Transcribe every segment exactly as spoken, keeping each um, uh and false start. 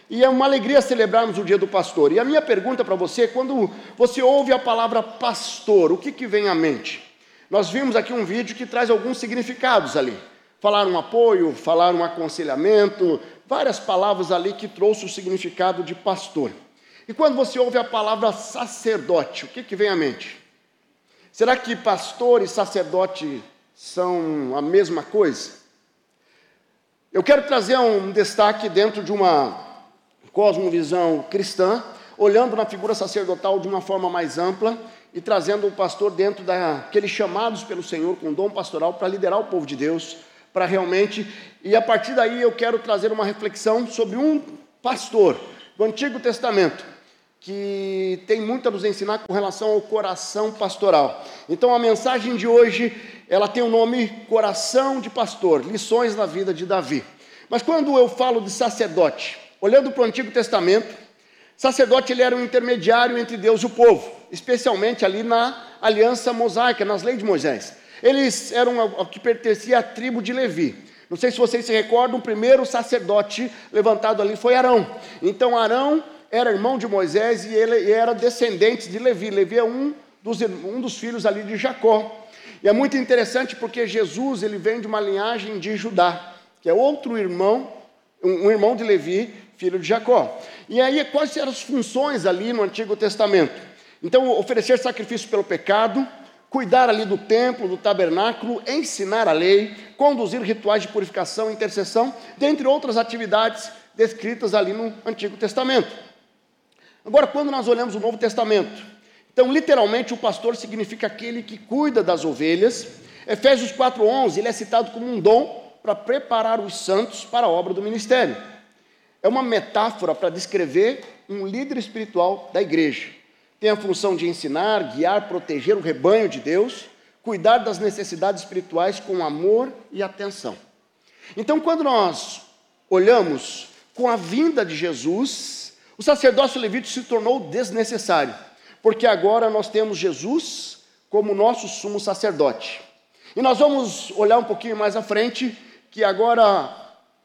e é uma alegria celebrarmos o dia do pastor. E a minha pergunta para você, quando você ouve a palavra pastor, o que, que vem à mente? Nós vimos aqui um vídeo que traz alguns significados ali. Falar um apoio, falar um aconselhamento, várias palavras ali que trouxe o significado de pastor. E quando você ouve a palavra sacerdote, o que, que vem à mente? Será que pastor e sacerdote são a mesma coisa? Eu quero trazer um destaque dentro de uma cosmovisão cristã, olhando na figura sacerdotal de uma forma mais ampla e trazendo o pastor dentro daqueles chamados pelo Senhor com dom pastoral para liderar o povo de Deus, para realmente... E a partir daí eu quero trazer uma reflexão sobre um pastor do Antigo Testamento, que tem muito a nos ensinar com relação ao coração pastoral. Então a mensagem de hoje, ela tem o nome Coração de Pastor, lições na vida de Davi. Mas quando eu falo de sacerdote, olhando para o Antigo Testamento, sacerdote ele era um intermediário entre Deus e o povo, especialmente ali na aliança mosaica, nas leis de Moisés. Eles eram o que pertencia à tribo de Levi. Não sei se vocês se recordam, o primeiro sacerdote levantado ali foi Arão. Então Arão era irmão de Moisés e ele era descendente de Levi. Levi é um dos, um dos filhos ali de Jacó. E é muito interessante porque Jesus ele vem de uma linhagem de Judá, que é outro irmão, um, um irmão de Levi, filho de Jacó. E aí quais eram as funções ali no Antigo Testamento? Então oferecer sacrifício pelo pecado, cuidar ali do templo, do tabernáculo, ensinar a lei, conduzir rituais de purificação e intercessão, dentre outras atividades descritas ali no Antigo Testamento. Agora, quando nós olhamos o Novo Testamento, então, literalmente, o pastor significa aquele que cuida das ovelhas. Efésios quatro, onze, ele é citado como um dom para preparar os santos para a obra do ministério. É uma metáfora para descrever um líder espiritual da igreja. Tem a função de ensinar, guiar, proteger o rebanho de Deus, cuidar das necessidades espirituais com amor e atenção. Então, quando nós olhamos com a vinda de Jesus, o sacerdócio levítico se tornou desnecessário, porque agora nós temos Jesus como nosso sumo sacerdote. E nós vamos olhar um pouquinho mais à frente, que agora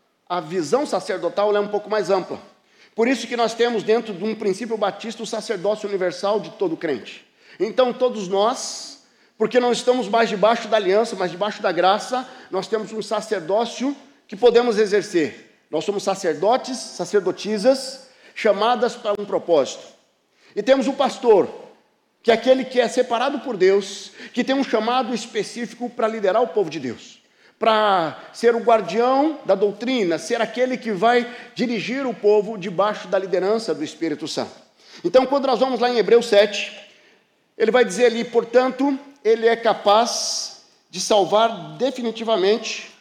a visão sacerdotal é um pouco mais ampla. Por isso que nós temos dentro de um princípio batista o sacerdócio universal de todo crente. Então todos nós, porque não estamos mais debaixo da aliança, mas debaixo da graça, nós temos um sacerdócio que podemos exercer. Nós somos sacerdotes, sacerdotisas, chamadas para um propósito. E temos o pastor, que é aquele que é separado por Deus, que tem um chamado específico para liderar o povo de Deus, para ser o guardião da doutrina, ser aquele que vai dirigir o povo debaixo da liderança do Espírito Santo. Então, quando nós vamos lá em Hebreus sete, ele vai dizer ali, portanto, ele é capaz de salvar definitivamente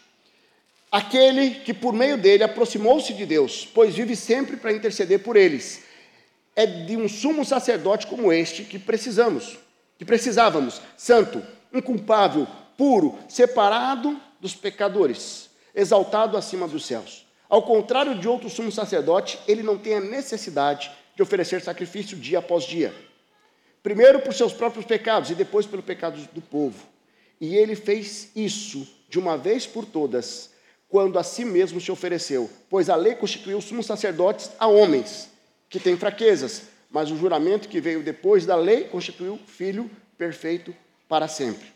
aquele que por meio dele aproximou-se de Deus, pois vive sempre para interceder por eles. É de um sumo sacerdote como este que precisamos, que precisávamos, santo, inculpável, puro, separado dos pecadores, exaltado acima dos céus. Ao contrário de outro sumo sacerdote, ele não tem a necessidade de oferecer sacrifício dia após dia. Primeiro por seus próprios pecados e depois pelo pecado do povo. E ele fez isso de uma vez por todas, quando a si mesmo se ofereceu, pois a lei constituiu sumos sacerdotes a homens, que têm fraquezas, mas o juramento que veio depois da lei constituiu filho perfeito para sempre.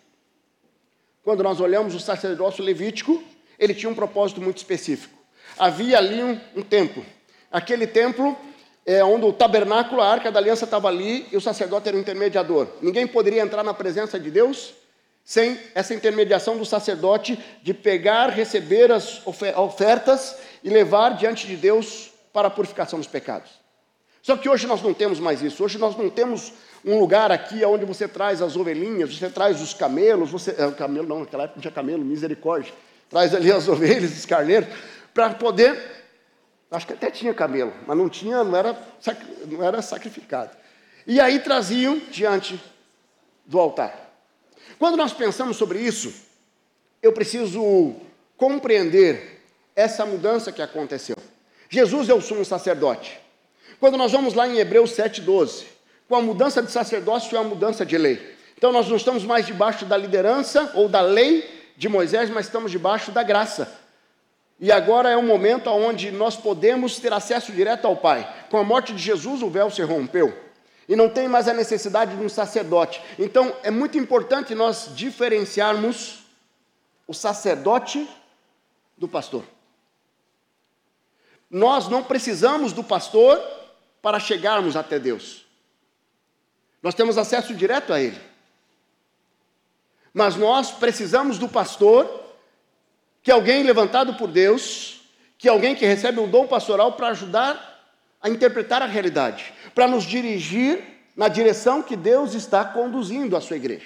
Quando nós olhamos o sacerdócio levítico, ele tinha um propósito muito específico. Havia ali um, um templo. Aquele templo é onde o tabernáculo, a arca da aliança estava ali, e o sacerdote era o intermediador. Ninguém poderia entrar na presença de Deus sem essa intermediação do sacerdote de pegar, receber as ofertas e levar diante de Deus para a purificação dos pecados. Só que hoje nós não temos mais isso. Hoje nós não temos um lugar aqui onde você traz as ovelhinhas, você traz os camelos, você, é, camelo não, naquela época não tinha camelo, misericórdia, traz ali as ovelhas, os carneiros, para poder, acho que até tinha camelo, mas não tinha, não era, não era sacrificado. E aí traziam diante do altar. Quando nós pensamos sobre isso, eu preciso compreender essa mudança que aconteceu. Jesus é o sumo sacerdote. Quando nós vamos lá em Hebreus sete, doze, com a mudança de sacerdócio é a mudança de lei. Então nós não estamos mais debaixo da liderança ou da lei de Moisés, mas estamos debaixo da graça. E agora é um momento onde nós podemos ter acesso direto ao Pai. Com a morte de Jesus, o véu se rompeu. E não tem mais a necessidade de um sacerdote. Então, é muito importante nós diferenciarmos o sacerdote do pastor. Nós não precisamos do pastor para chegarmos até Deus. Nós temos acesso direto a Ele. Mas nós precisamos do pastor, que é alguém levantado por Deus, que é alguém que recebe um dom pastoral para ajudar a interpretar a realidade, para nos dirigir na direção que Deus está conduzindo a sua igreja.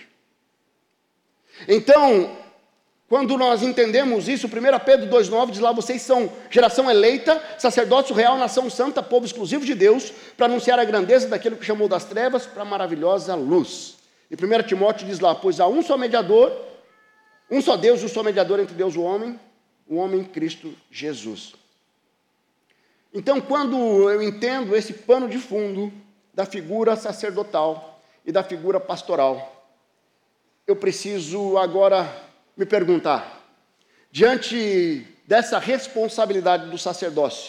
Então, quando nós entendemos isso, primeiro Pedro dois nove diz lá, vocês são geração eleita, sacerdócio real, nação santa, povo exclusivo de Deus, para anunciar a grandeza daquele que chamou das trevas para a maravilhosa luz. E primeiro Timóteo diz lá, pois há um só mediador, um só Deus, um só mediador entre Deus e o homem, o homem Cristo Jesus. Então, quando eu entendo esse pano de fundo da figura sacerdotal e da figura pastoral, eu preciso agora me perguntar, diante dessa responsabilidade do sacerdócio,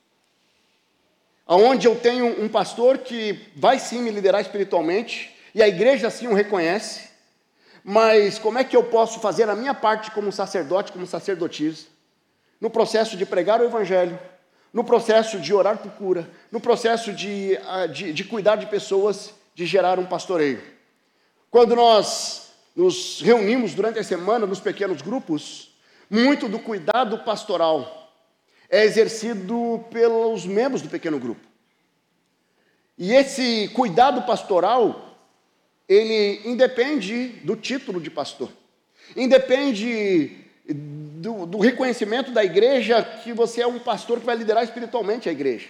aonde eu tenho um pastor que vai sim me liderar espiritualmente, e a igreja assim o reconhece, mas como é que eu posso fazer a minha parte como sacerdote, como sacerdotisa, no processo de pregar o evangelho, no processo de orar por cura, no processo de, de, de cuidar de pessoas, de gerar um pastoreio. Quando nós nos reunimos durante a semana nos pequenos grupos, muito do cuidado pastoral é exercido pelos membros do pequeno grupo. E esse cuidado pastoral, ele independe do título de pastor, independe do, do reconhecimento da igreja que você é um pastor que vai liderar espiritualmente a igreja.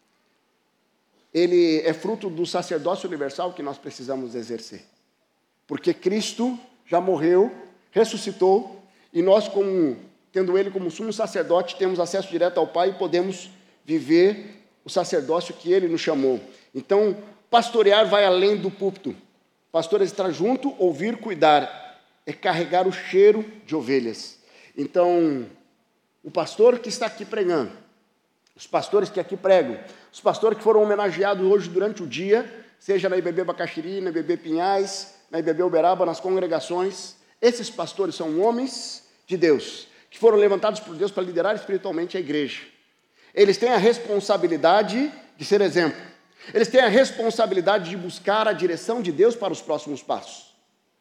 Ele é fruto do sacerdócio universal que nós precisamos exercer. Porque Cristo já morreu, ressuscitou, e nós, como, tendo Ele como sumo sacerdote, temos acesso direto ao Pai e podemos viver o sacerdócio que Ele nos chamou. Então, pastorear vai além do púlpito. Pastor é estar junto, ouvir, cuidar, é carregar o cheiro de ovelhas. Então, o pastor que está aqui pregando, os pastores que aqui pregam, os pastores que foram homenageados hoje durante o dia, seja na I B B Bacaxiri, na I B B Pinhais, na I B B Uberaba, nas congregações, esses pastores são homens de Deus, que foram levantados por Deus para liderar espiritualmente a igreja. Eles têm a responsabilidade de ser exemplo. Eles têm a responsabilidade de buscar a direção de Deus para os próximos passos.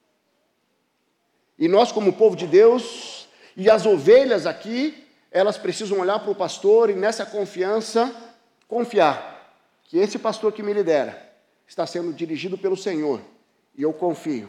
E nós, como povo de Deus, e as ovelhas aqui, elas precisam olhar para o pastor e nessa confiança, confiar que esse pastor que me lidera está sendo dirigido pelo Senhor, e eu confio.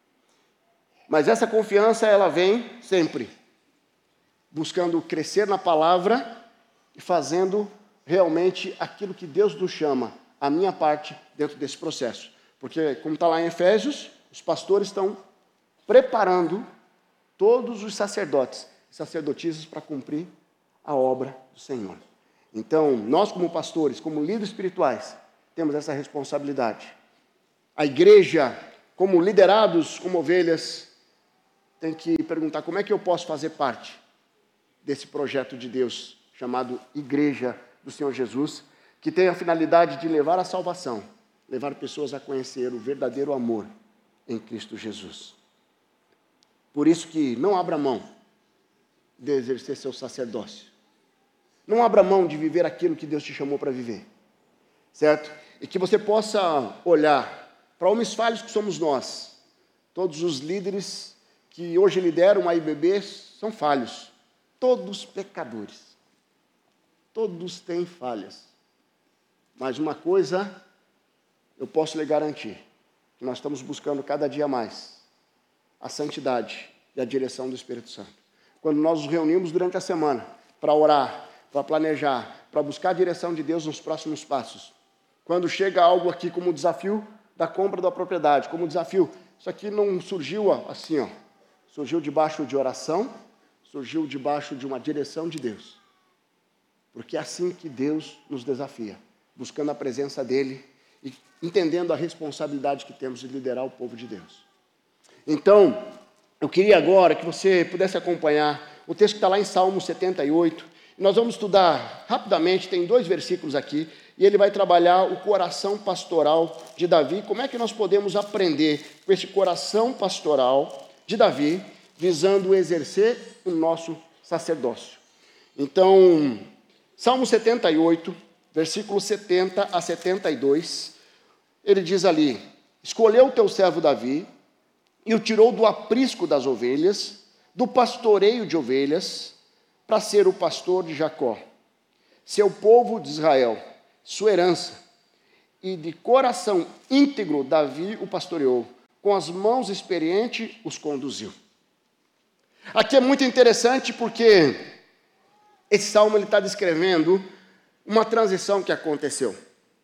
Mas essa confiança, ela vem sempre buscando crescer na palavra e fazendo realmente aquilo que Deus nos chama, a minha parte dentro desse processo. Porque, como está lá em Efésios, os pastores estão preparando todos os sacerdotes e sacerdotisas para cumprir a obra do Senhor. Então, nós como pastores, como líderes espirituais, temos essa responsabilidade. A igreja, como liderados, como ovelhas, tem que perguntar como é que eu posso fazer parte desse projeto de Deus chamado Igreja do Senhor Jesus, que tem a finalidade de levar a salvação, levar pessoas a conhecer o verdadeiro amor em Cristo Jesus. Por isso que não abra mão de exercer seu sacerdócio. Não abra mão de viver aquilo que Deus te chamou para viver, certo? E que você possa olhar para homens falhos que somos nós. Todos os líderes que hoje lideram a I B B são falhos. Todos pecadores. Todos têm falhas. Mas uma coisa eu posso lhe garantir, que nós estamos buscando cada dia mais a santidade e a direção do Espírito Santo. Quando nós nos reunimos durante a semana para orar, para planejar, para buscar a direção de Deus nos próximos passos. Quando chega algo aqui como o desafio da compra da propriedade, como desafio, isso aqui não surgiu assim, ó, surgiu debaixo de oração, surgiu debaixo de uma direção de Deus. Porque é assim que Deus nos desafia, buscando a presença dEle e entendendo a responsabilidade que temos de liderar o povo de Deus. Então, eu queria agora que você pudesse acompanhar o texto que está lá em Salmo setenta e oito, Nós vamos estudar rapidamente, tem dois versículos aqui, e ele vai trabalhar o coração pastoral de Davi. Como é que nós podemos aprender com esse coração pastoral de Davi, visando exercer o nosso sacerdócio? Então, Salmo setenta e oito, versículos setenta a setenta e dois, ele diz ali: escolheu o teu servo Davi, e o tirou do aprisco das ovelhas, do pastoreio de ovelhas, para ser o pastor de Jacó, seu povo de Israel, sua herança. E de coração íntegro Davi o pastoreou, com as mãos experientes os conduziu. Aqui é muito interessante porque esse salmo está descrevendo uma transição que aconteceu.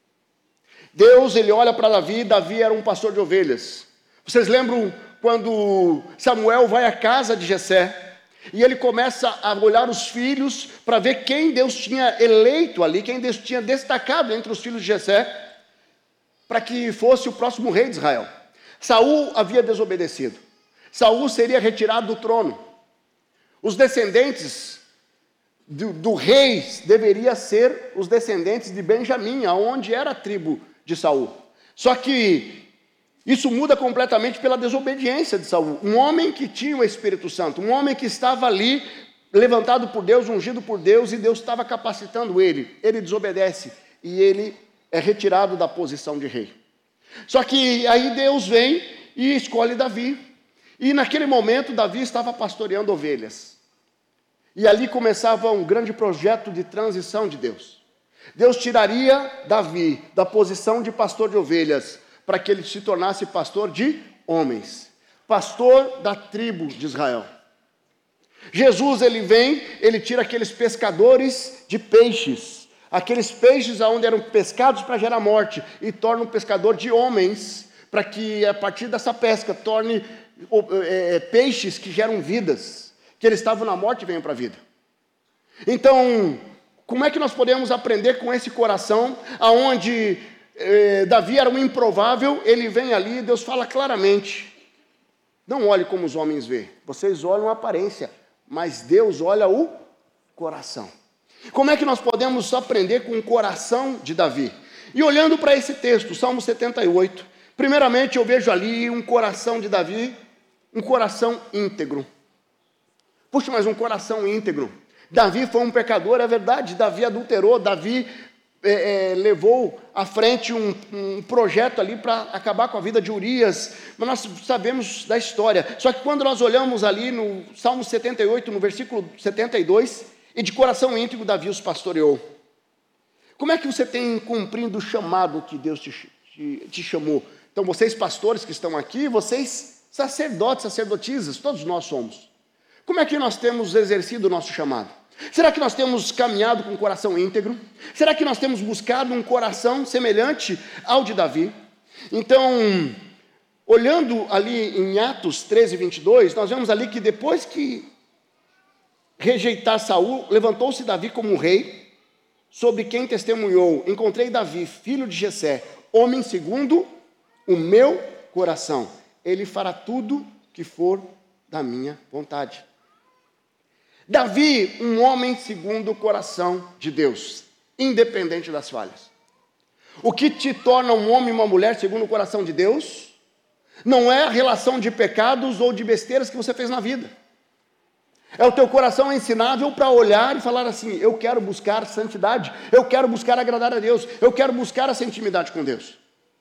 Deus, ele olha para Davi, Davi era um pastor de ovelhas. Vocês lembram quando Samuel vai à casa de Jessé, e ele começa a olhar os filhos para ver quem Deus tinha eleito ali, quem Deus tinha destacado entre os filhos de Jessé, para que fosse o próximo rei de Israel. Saul havia desobedecido. Saul seria retirado do trono. Os descendentes do, do rei deveriam ser os descendentes de Benjamim, aonde era a tribo de Saul. Só que isso muda completamente pela desobediência de Saul. Um homem que tinha o Espírito Santo, um homem que estava ali, levantado por Deus, ungido por Deus, e Deus estava capacitando ele. Ele desobedece e ele é retirado da posição de rei. Só que aí Deus vem e escolhe Davi. E naquele momento Davi estava pastoreando ovelhas. E ali começava um grande projeto de transição de Deus. Deus tiraria Davi da posição de pastor de ovelhas, para que ele se tornasse pastor de homens, pastor da tribo de Israel. Jesus, ele vem, ele tira aqueles pescadores de peixes, aqueles peixes onde eram pescados para gerar morte, e torna um pescador de homens, para que a partir dessa pesca torne é, peixes que geram vidas, que eles estavam na morte e venham para a vida. Então, como é que nós podemos aprender com esse coração, aonde Eh, Davi era um improvável, ele vem ali e Deus fala claramente: não olhe como os homens veem, vocês olham a aparência, mas Deus olha o coração. Como é que nós podemos aprender com o coração de Davi? E olhando para esse texto, Salmo setenta e oito, primeiramente eu vejo ali um coração de Davi, um coração íntegro. Puxa, mas um coração íntegro. Davi foi um pecador, é verdade, Davi adulterou, Davi É, é, levou à frente um, um projeto ali para acabar com a vida de Urias, mas nós sabemos da história. Só que quando nós olhamos ali no Salmo setenta e oito, no versículo setenta e dois, e de coração íntegro Davi os pastoreou. Como é que você tem cumprido o chamado que Deus te, te, te chamou? Então vocês pastores que estão aqui, vocês sacerdotes, sacerdotisas, todos nós somos. Como é que nós temos exercido o nosso chamado? Será que nós temos caminhado com um coração íntegro? Será que nós temos buscado um coração semelhante ao de Davi? Então, olhando ali em Atos treze, vinte e dois, nós vemos ali que depois que rejeitar Saul, levantou-se Davi como um rei, sobre quem testemunhou: encontrei Davi, filho de Jessé, homem segundo o meu coração. Ele fará tudo que for da minha vontade. Davi, um homem segundo o coração de Deus, independente das falhas. O que te torna um homem e uma mulher segundo o coração de Deus, não é a relação de pecados ou de besteiras que você fez na vida. É o teu coração ensinável para olhar e falar assim: eu quero buscar santidade, eu quero buscar agradar a Deus, eu quero buscar essa intimidade com Deus.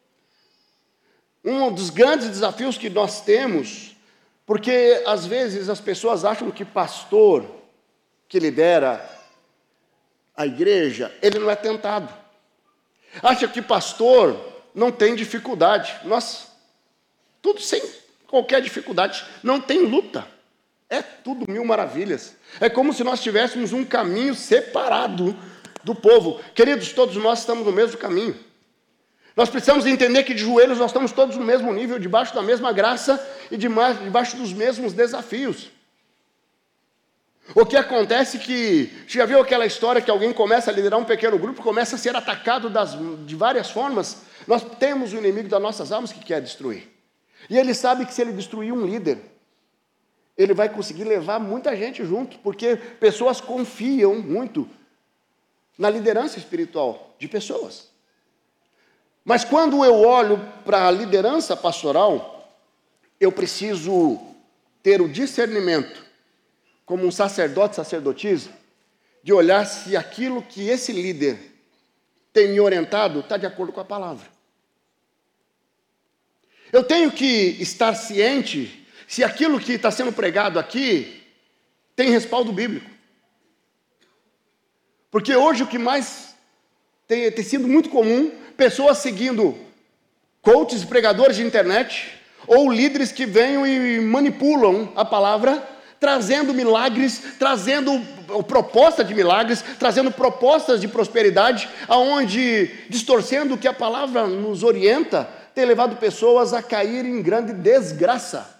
Um dos grandes desafios que nós temos, porque às vezes as pessoas acham que pastor que lidera a igreja, ele não é tentado. Acha que pastor não tem dificuldade. Nossa, tudo sem qualquer dificuldade, não tem luta. É tudo mil maravilhas. É como se nós tivéssemos um caminho separado do povo. Queridos, todos nós estamos no mesmo caminho. Nós precisamos entender que de joelhos nós estamos todos no mesmo nível, debaixo da mesma graça e debaixo dos mesmos desafios. O que acontece é que, você já viu aquela história que alguém começa a liderar um pequeno grupo, começa a ser atacado das, de várias formas? Nós temos o inimigo das nossas almas que quer destruir. E ele sabe que se ele destruir um líder, ele vai conseguir levar muita gente junto, porque pessoas confiam muito na liderança espiritual de pessoas. Mas quando eu olho para a liderança pastoral, eu preciso ter o discernimento, como um sacerdote, sacerdotisa, de olhar se aquilo que esse líder tem me orientado está de acordo com a palavra. Eu tenho que estar ciente se aquilo que está sendo pregado aqui tem respaldo bíblico. Porque hoje o que mais tem, tem sido muito comum, pessoas seguindo coaches e pregadores de internet, ou líderes que venham e manipulam a palavra, trazendo milagres, trazendo proposta de milagres, trazendo propostas de prosperidade, aonde, distorcendo o que a palavra nos orienta, tem levado pessoas a cair em grande desgraça.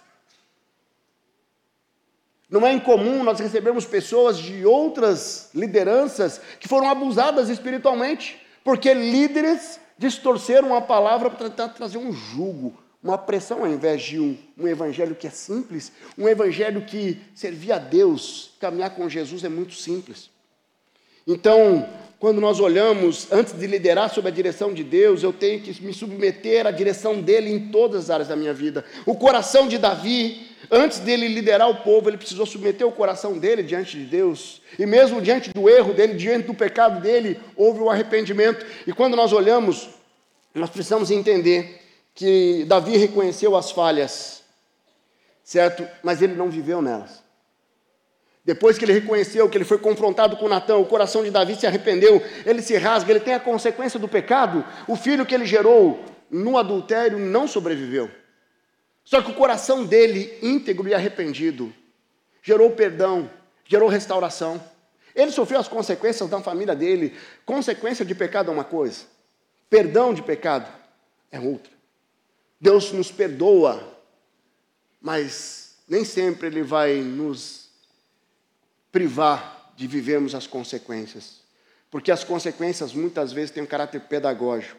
Não é incomum nós recebermos pessoas de outras lideranças que foram abusadas espiritualmente, porque líderes distorceram a palavra para tentar trazer um jugo, uma pressão, ao invés de um, um evangelho que é simples, um evangelho que servir a Deus, caminhar com Jesus é muito simples. Então, quando nós olhamos, antes de liderar sob a direção de Deus, eu tenho que me submeter à direção dele em todas as áreas da minha vida. O coração de Davi, antes dele liderar o povo, ele precisou submeter o coração dele diante de Deus. E mesmo diante do erro dele, diante do pecado dele, houve o arrependimento. E quando nós olhamos, nós precisamos entender que Davi reconheceu as falhas, certo? Mas ele não viveu nelas. Depois que ele reconheceu, que ele foi confrontado com Natã, o coração de Davi se arrependeu, ele se rasga, ele tem a consequência do pecado. O filho que ele gerou no adultério não sobreviveu. Só que o coração dele, íntegro e arrependido, gerou perdão, gerou restauração. Ele sofreu as consequências da família dele. Consequência de pecado é uma coisa, perdão de pecado é outra. Deus nos perdoa, mas nem sempre Ele vai nos privar de vivermos as consequências. Porque as consequências muitas vezes têm um caráter pedagógico.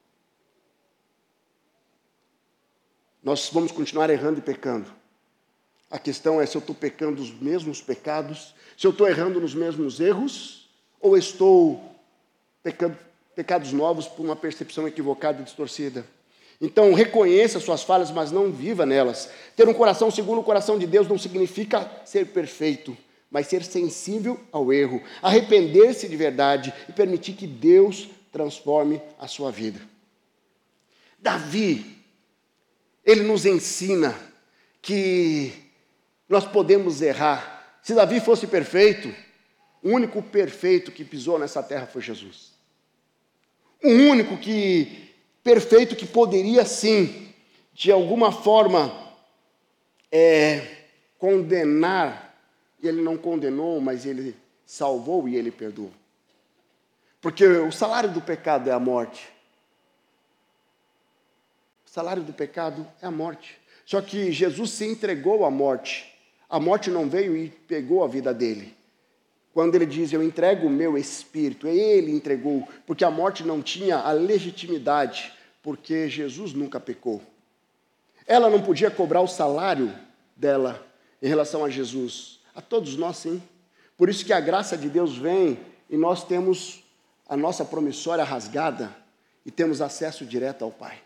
Nós vamos continuar errando e pecando. A questão é se eu estou pecando os mesmos pecados, se eu estou errando nos mesmos erros, ou estou pecando pecados novos por uma percepção equivocada e distorcida. Então, reconheça suas falhas, mas não viva nelas. Ter um coração segundo o coração de Deus não significa ser perfeito, mas ser sensível ao erro, arrepender-se de verdade e permitir que Deus transforme a sua vida. Davi, ele nos ensina que nós podemos errar. Se Davi fosse perfeito, o único perfeito que pisou nessa terra foi Jesus. O único que perfeito que poderia, sim, de alguma forma, é, condenar, e ele não condenou, mas ele salvou e ele perdoou. Porque o salário do pecado é a morte. O salário do pecado é a morte. Só que Jesus se entregou à morte. A morte não veio e pegou a vida dele. Quando ele diz, eu entrego o meu espírito, ele entregou, porque a morte não tinha a legitimidade, porque Jesus nunca pecou. Ela não podia cobrar o salário dela em relação a Jesus. A todos nós, sim. Por isso que a graça de Deus vem e nós temos a nossa promissória rasgada e temos acesso direto ao Pai.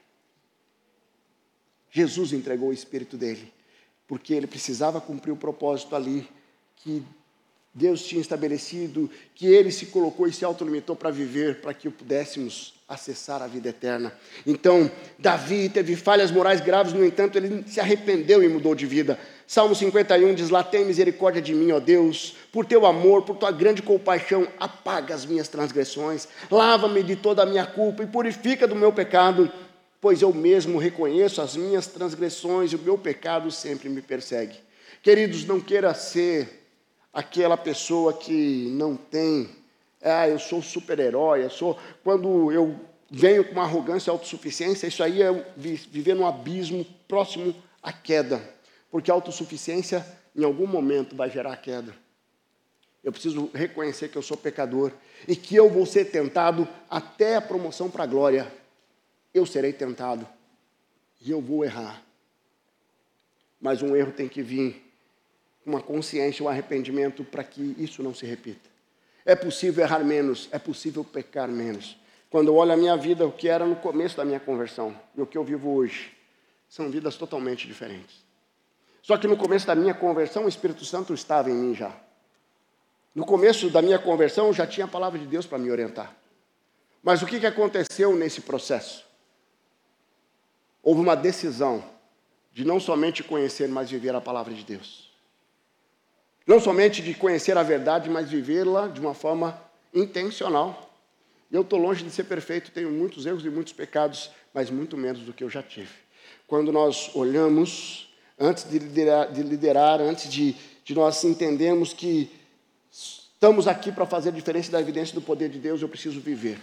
Jesus entregou o espírito dele, porque ele precisava cumprir o propósito ali que Deus tinha estabelecido, que ele se colocou e se autolimitou para viver, para que pudéssemos acessar a vida eterna. Então, Davi teve falhas morais graves, no entanto, ele se arrependeu e mudou de vida. Salmo cinquenta e um diz, lá tem misericórdia de mim, ó Deus, por teu amor, por tua grande compaixão, apaga as minhas transgressões, lava-me de toda a minha culpa e purifica do meu pecado, pois eu mesmo reconheço as minhas transgressões e o meu pecado sempre me persegue. Queridos, não queira ser aquela pessoa que não tem, ah, eu sou super-herói, eu sou, quando eu venho com uma arrogância e autossuficiência, isso aí é viver num abismo próximo à queda, porque a autossuficiência em algum momento vai gerar queda. Eu preciso reconhecer que eu sou pecador e que eu vou ser tentado até a promoção para a glória. Eu serei tentado e eu vou errar. Mas um erro tem que vir uma consciência, um arrependimento para que isso não se repita. É possível errar menos, é possível pecar menos. Quando eu olho a minha vida, o que era no começo da minha conversão e o que eu vivo hoje, são vidas totalmente diferentes. Só que no começo da minha conversão, o Espírito Santo estava em mim já. No começo da minha conversão, eu já tinha a palavra de Deus para me orientar. Mas o que que aconteceu nesse processo? Houve uma decisão de não somente conhecer, mas viver a palavra de Deus. Não somente de conhecer a verdade, mas vivê-la de uma forma intencional. Eu estou longe de ser perfeito, tenho muitos erros e muitos pecados, mas muito menos do que eu já tive. Quando nós olhamos, antes de liderar, de liderar antes de, de nós entendermos que estamos aqui para fazer a diferença da evidência do poder de Deus, eu preciso viver.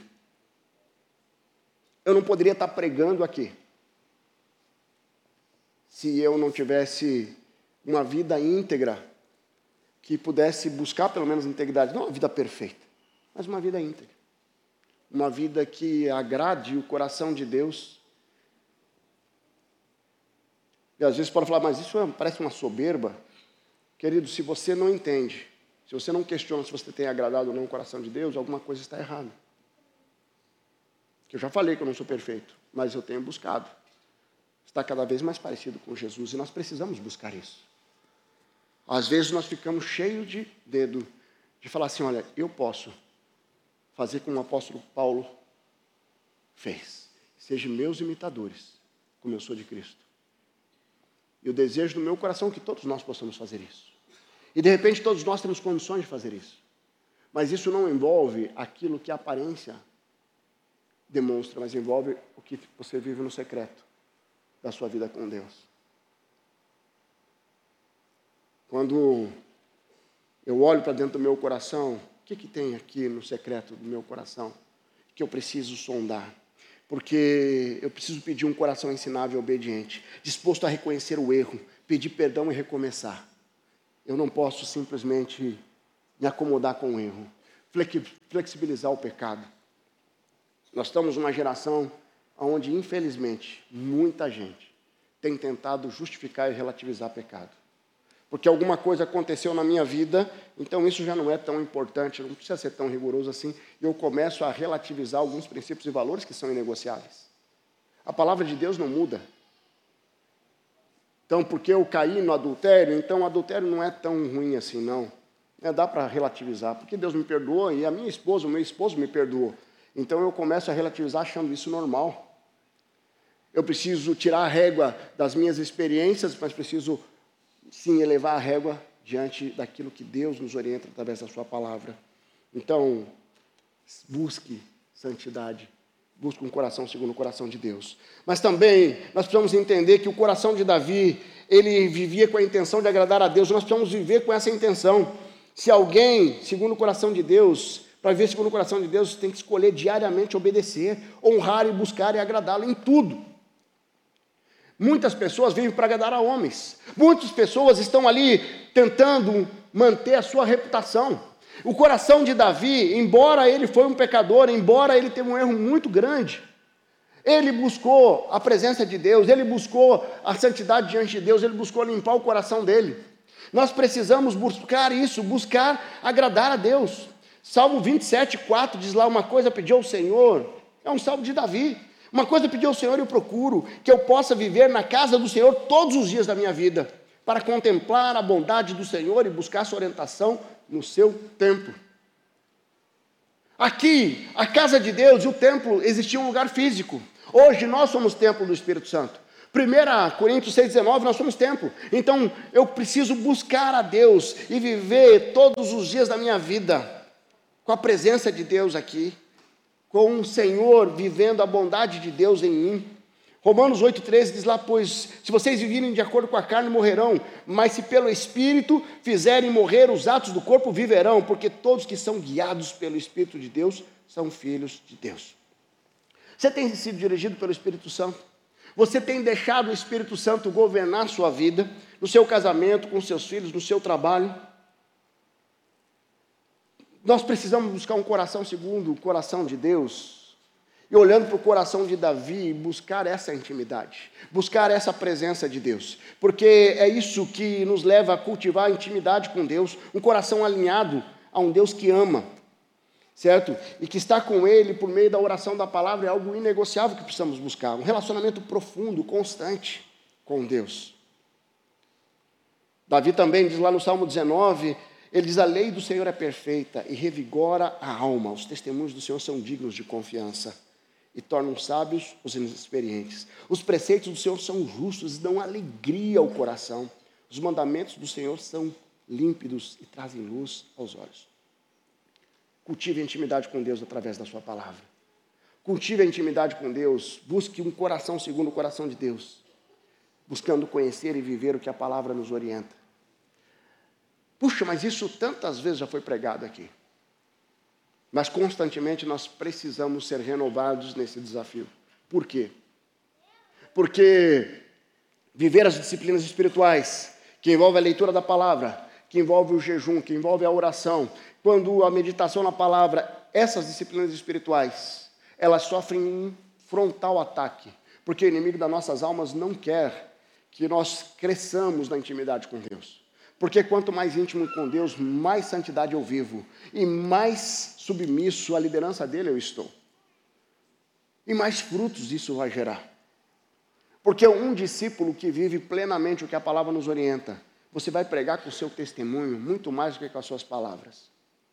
Eu não poderia estar pregando aqui se eu não tivesse uma vida íntegra que pudesse buscar pelo menos integridade, não uma vida perfeita, mas uma vida íntegra. Uma vida que agrade o coração de Deus. E às vezes pode falar, mas isso parece uma soberba. Querido, se você não entende, se você não questiona se você tem agradado ou não o coração de Deus, alguma coisa está errada. Eu já falei que eu não sou perfeito, mas eu tenho buscado. Está cada vez mais parecido com Jesus e nós precisamos buscar isso. Às vezes nós ficamos cheios de dedo, de falar assim, olha, eu posso fazer como o apóstolo Paulo fez. Sejam meus imitadores, como eu sou de Cristo. E o desejo do meu coração é que todos nós possamos fazer isso. E de repente todos nós temos condições de fazer isso. Mas isso não envolve aquilo que a aparência demonstra, mas envolve o que você vive no secreto da sua vida com Deus. Quando eu olho para dentro do meu coração, o que, que tem aqui no secreto do meu coração que eu preciso sondar? Porque eu preciso pedir um coração ensinável e obediente, disposto a reconhecer o erro, pedir perdão e recomeçar. Eu não posso simplesmente me acomodar com o erro, flexibilizar o pecado. Nós estamos numa geração onde, infelizmente, muita gente tem tentado justificar e relativizar pecado. Porque alguma coisa aconteceu na minha vida, então isso já não é tão importante, não precisa ser tão rigoroso assim, e eu começo a relativizar alguns princípios e valores que são inegociáveis. A palavra de Deus não muda. Então, porque eu caí no adultério, então o adultério não é tão ruim assim, não. É, dá para relativizar, porque Deus me perdoou e a minha esposa, o meu esposo me perdoou. Então eu começo a relativizar achando isso normal. Eu preciso tirar a régua das minhas experiências, mas preciso, sim, elevar a régua diante daquilo que Deus nos orienta através da sua palavra. Então, busque santidade, busque um coração segundo o coração de Deus. Mas também, nós precisamos entender que o coração de Davi, ele vivia com a intenção de agradar a Deus, nós precisamos viver com essa intenção. Se alguém, segundo o coração de Deus, para viver segundo o coração de Deus, tem que escolher diariamente obedecer, honrar e buscar e agradá-lo em tudo. Muitas pessoas vivem para agradar a homens. Muitas pessoas estão ali tentando manter a sua reputação. O coração de Davi, embora ele foi um pecador, embora ele teve um erro muito grande, ele buscou a presença de Deus, ele buscou a santidade diante de Deus, ele buscou limpar o coração dele. Nós precisamos buscar isso, buscar agradar a Deus. Salmo vinte e sete, quatro diz lá, uma coisa pediu ao Senhor, é um salmo de Davi. Uma coisa pedi ao Senhor e eu procuro, que eu possa viver na casa do Senhor todos os dias da minha vida, para contemplar a bondade do Senhor e buscar sua orientação no seu templo. Aqui, a casa de Deus e o templo existia um lugar físico. Hoje nós somos templo do Espírito Santo. primeira Coríntios seis, dezenove, nós somos templo. Então eu preciso buscar a Deus e viver todos os dias da minha vida com a presença de Deus aqui, com o Senhor vivendo a bondade de Deus em mim. Romanos oito, treze diz lá, pois se vocês vivirem de acordo com a carne, morrerão, mas se pelo Espírito fizerem morrer os atos do corpo, viverão, porque todos que são guiados pelo Espírito de Deus são filhos de Deus. Você tem sido dirigido pelo Espírito Santo? Você tem deixado o Espírito Santo governar sua vida, no seu casamento, com seus filhos, no seu trabalho? Nós precisamos buscar um coração segundo o coração de Deus. e olhando para o coração de Davi, buscar essa intimidade, buscar essa presença de Deus, porque é isso que nos leva a cultivar a intimidade com Deus, um coração alinhado a um Deus que ama, certo? E que está com Ele por meio da oração da palavra é algo inegociável que precisamos buscar, um relacionamento profundo, constante com Deus. Davi também diz lá no Salmo dezenove, ele diz, a lei do Senhor é perfeita e revigora a alma, os testemunhos do Senhor são dignos de confiança e tornam sábios os inexperientes. Os preceitos do Senhor são justos e dão alegria ao coração. Os mandamentos do Senhor são límpidos e trazem luz aos olhos. Cultive a intimidade com Deus através da sua palavra. Cultive a intimidade com Deus, busque um coração segundo o coração de Deus, buscando conhecer e viver o que a palavra nos orienta. Puxa, mas isso tantas vezes já foi pregado aqui. Mas constantemente nós precisamos ser renovados nesse desafio. Por quê? Porque viver as disciplinas espirituais, que envolve a leitura da palavra, que envolve o jejum, que envolve a oração, quando a meditação na palavra, essas disciplinas espirituais, elas sofrem um frontal ataque, porque o inimigo das nossas almas não quer que nós cresçamos na intimidade com Deus. Porque quanto mais íntimo com Deus, mais santidade eu vivo, e mais submisso à liderança dele eu estou. E mais frutos isso vai gerar. Porque um discípulo que vive plenamente o que a palavra nos orienta, você vai pregar com o seu testemunho muito mais do que com as suas palavras.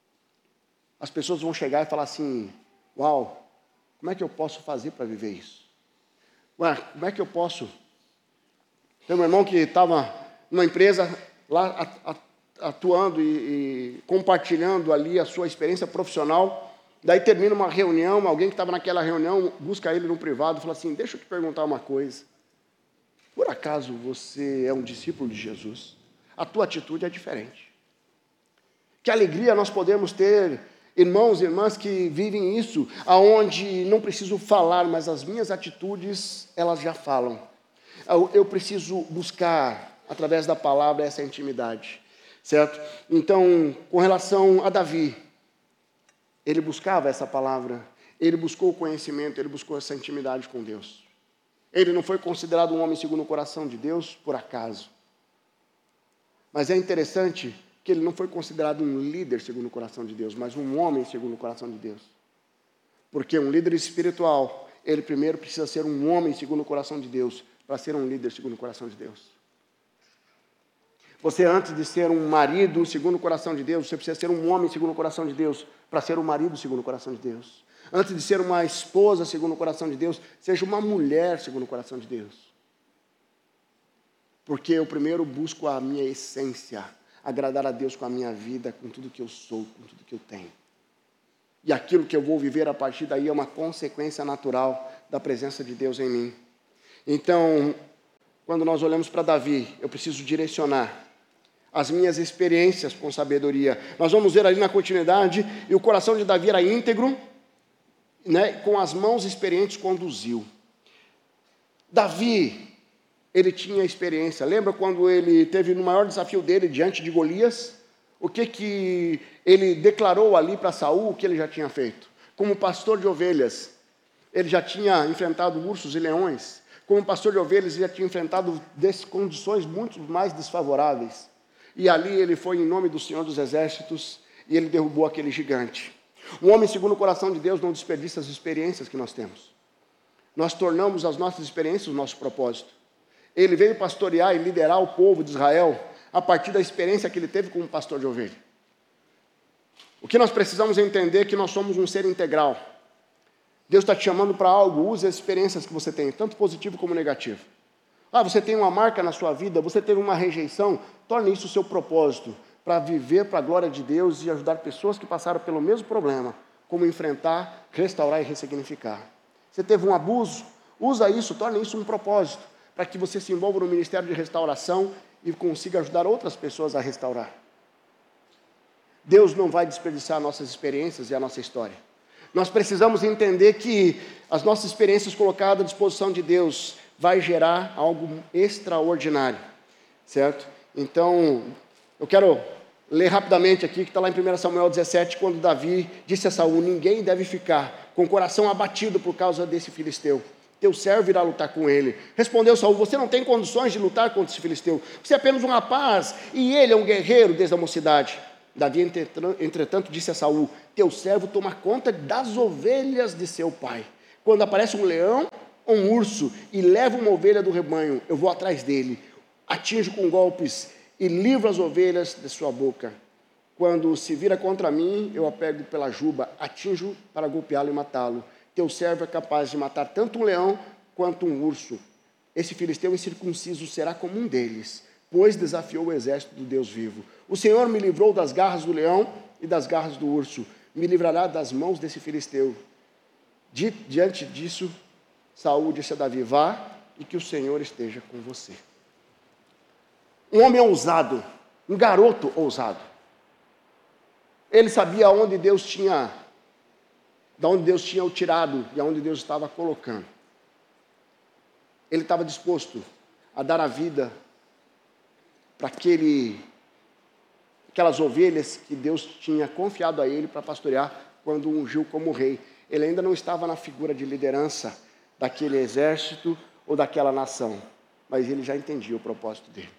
As pessoas vão chegar e falar assim, uau, como é que eu posso fazer para viver isso? Ué, como é que eu posso? Tem um irmão que estava numa empresa lá atuando e, e compartilhando ali a sua experiência profissional, daí termina uma reunião, alguém que estava naquela reunião busca ele no privado e fala assim, deixa eu te perguntar uma coisa, por acaso você é um discípulo de Jesus? A tua atitude é diferente. Que alegria nós podemos ter, irmãos e irmãs que vivem isso, aonde não preciso falar, mas as minhas atitudes, elas já falam. Eu, eu preciso buscar através da palavra, essa intimidade, certo? Então, com relação a Davi, ele buscava essa palavra, ele buscou o conhecimento, ele buscou essa intimidade com Deus. Ele não foi considerado um homem segundo o coração de Deus por acaso. Mas é interessante que ele não foi considerado um líder segundo o coração de Deus, mas um homem segundo o coração de Deus. Porque um líder espiritual, ele primeiro precisa ser um homem segundo o coração de Deus, para ser um líder segundo o coração de Deus. Você, antes de ser um marido segundo o coração de Deus, você precisa ser um homem segundo o coração de Deus, para ser um marido segundo o coração de Deus. Antes de ser uma esposa segundo o coração de Deus, seja uma mulher segundo o coração de Deus. Porque eu primeiro busco a minha essência, agradar a Deus com a minha vida, com tudo que eu sou, com tudo que eu tenho. E aquilo que eu vou viver a partir daí é uma consequência natural da presença de Deus em mim. Então, quando nós olhamos para Davi, eu preciso direcionar as minhas experiências com sabedoria. Nós vamos ver ali na continuidade, e o coração de Davi era íntegro, né, com as mãos experientes conduziu. Davi, ele tinha experiência. Lembra quando ele teve no maior desafio dele diante de Golias? O que que ele declarou ali para Saul, o que ele já tinha feito? Como pastor de ovelhas, ele já tinha enfrentado ursos e leões. Como pastor de ovelhas, ele já tinha enfrentado condições muito mais desfavoráveis. E ali ele foi em nome do Senhor dos Exércitos e ele derrubou aquele gigante. Um homem segundo o coração de Deus não desperdiça as experiências que nós temos. Nós tornamos as nossas experiências o nosso propósito. Ele veio pastorear e liderar o povo de Israel a partir da experiência que ele teve como pastor de ovelha. O que nós precisamos entender é que nós somos um ser integral. Deus está te chamando para algo, use as experiências que você tem, tanto positivo como negativo. Ah, você tem uma marca na sua vida, você teve uma rejeição, torne isso o seu propósito, para viver para a glória de Deus e ajudar pessoas que passaram pelo mesmo problema, como enfrentar, restaurar e ressignificar. Você teve um abuso, usa isso, torne isso um propósito, para que você se envolva no ministério de restauração e consiga ajudar outras pessoas a restaurar. Deus não vai desperdiçar nossas experiências e a nossa história. Nós precisamos entender que as nossas experiências colocadas à disposição de Deus vai gerar algo extraordinário, certo? Então, eu quero ler rapidamente aqui, que está lá em primeiro Samuel dezessete, quando Davi disse a Saul, ninguém deve ficar com o coração abatido por causa desse filisteu. Teu servo irá lutar com ele. Respondeu Saul: você não tem condições de lutar contra esse filisteu. Você é apenas um rapaz, e ele é um guerreiro desde a mocidade. Davi, entretanto, disse a Saul: teu servo toma conta das ovelhas de seu pai. Quando aparece um leão ou um urso e leva uma ovelha do rebanho, eu vou atrás dele, atinjo com golpes e livro as ovelhas de sua boca. Quando se vira contra mim, eu a pego pela juba, atinjo para golpeá-lo e matá-lo. Teu servo é capaz de matar tanto um leão quanto um urso. Esse filisteu incircunciso será como um deles, pois desafiou o exército do Deus vivo. O Senhor me livrou das garras do leão e das garras do urso. Me livrará das mãos desse filisteu. Di, diante disso, Saul disse a Davi: vá e que o Senhor esteja com você. Um homem ousado, um garoto ousado. Ele sabia onde Deus tinha, de onde Deus tinha o tirado e aonde Deus estava colocando. Ele estava disposto a dar a vida para aquele, aquelas ovelhas que Deus tinha confiado a ele para pastorear quando o ungiu como rei. Ele ainda não estava na figura de liderança daquele exército ou daquela nação, mas ele já entendia o propósito dele.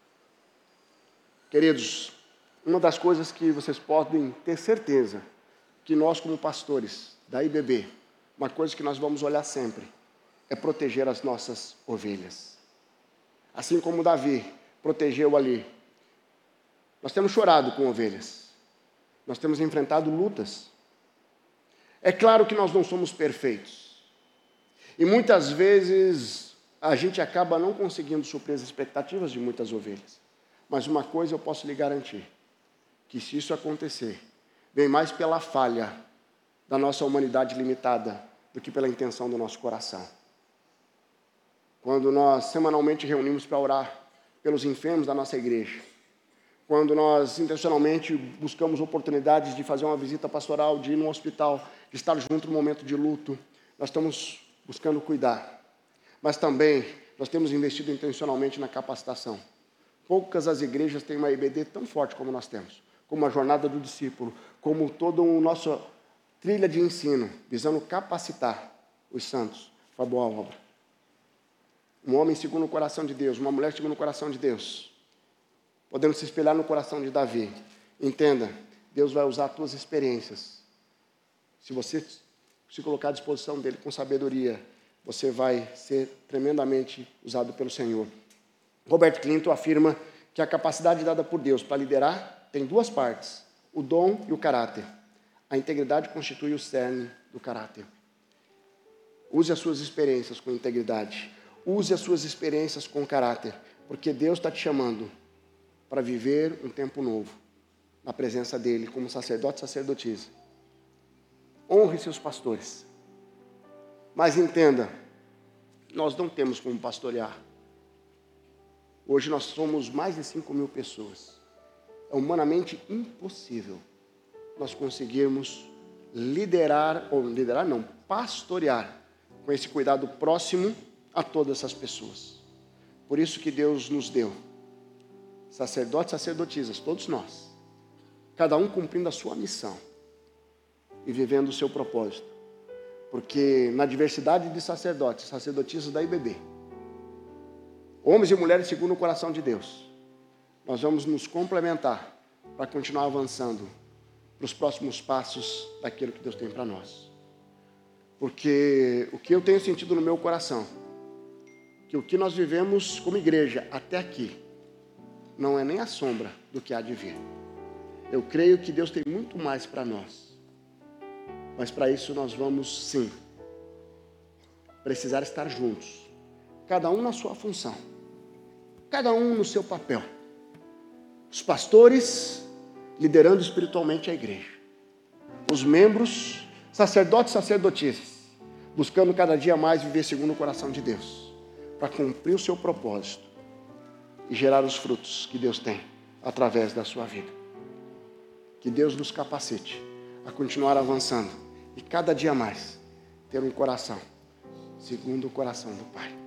Queridos, uma das coisas que vocês podem ter certeza, que nós como pastores da I B B, uma coisa que nós vamos olhar sempre, é proteger as nossas ovelhas. Assim como Davi protegeu ali. Nós temos chorado com ovelhas. Nós temos enfrentado lutas. É claro que nós não somos perfeitos. E muitas vezes a gente acaba não conseguindo suprir as expectativas de muitas ovelhas. Mas uma coisa eu posso lhe garantir, que se isso acontecer, vem mais pela falha da nossa humanidade limitada do que pela intenção do nosso coração. Quando nós semanalmente reunimos para orar pelos enfermos da nossa igreja, quando nós intencionalmente buscamos oportunidades de fazer uma visita pastoral, de ir no hospital, de estar junto no momento de luto, nós estamos buscando cuidar. Mas também nós temos investido intencionalmente na capacitação. Poucas as igrejas têm uma I B D tão forte como nós temos, como a jornada do discípulo, como toda a nossa trilha de ensino, visando capacitar os santos para a boa obra. Um homem segundo o coração de Deus, uma mulher segundo o coração de Deus, podemos se espelhar no coração de Davi. Entenda, Deus vai usar as tuas experiências. Se você se colocar à disposição dele com sabedoria, você vai ser tremendamente usado pelo Senhor. Robert Clinton afirma que a capacidade dada por Deus para liderar tem duas partes, o dom e o caráter. A integridade constitui o cerne do caráter. Use as suas experiências com integridade. Use as suas experiências com caráter, porque Deus está te chamando para viver um tempo novo, na presença dEle, como sacerdote e sacerdotisa. Honre seus pastores. Mas entenda, nós não temos como pastorear. Hoje nós somos mais de cinco mil pessoas. É humanamente impossível nós conseguirmos liderar, ou liderar não, pastorear, com esse cuidado próximo a todas essas pessoas. Por isso que Deus nos deu sacerdotes, sacerdotisas, todos nós, cada um cumprindo a sua missão e vivendo o seu propósito. Porque na diversidade de sacerdotes, sacerdotisas da I B B, homens e mulheres segundo o coração de Deus, nós vamos nos complementar para continuar avançando para os próximos passos daquilo que Deus tem para nós. Porque o que eu tenho sentido no meu coração, que o que nós vivemos como igreja até aqui, não é nem a sombra do que há de vir. Eu creio que Deus tem muito mais para nós. Mas para isso nós vamos, sim, precisar estar juntos. Cada um na sua função. Cada um no seu papel. Os pastores liderando espiritualmente a igreja. Os membros, sacerdotes e sacerdotisas, buscando cada dia mais viver segundo o coração de Deus, para cumprir o seu propósito e gerar os frutos que Deus tem através da sua vida. Que Deus nos capacite a continuar avançando e cada dia mais ter um coração segundo o coração do Pai.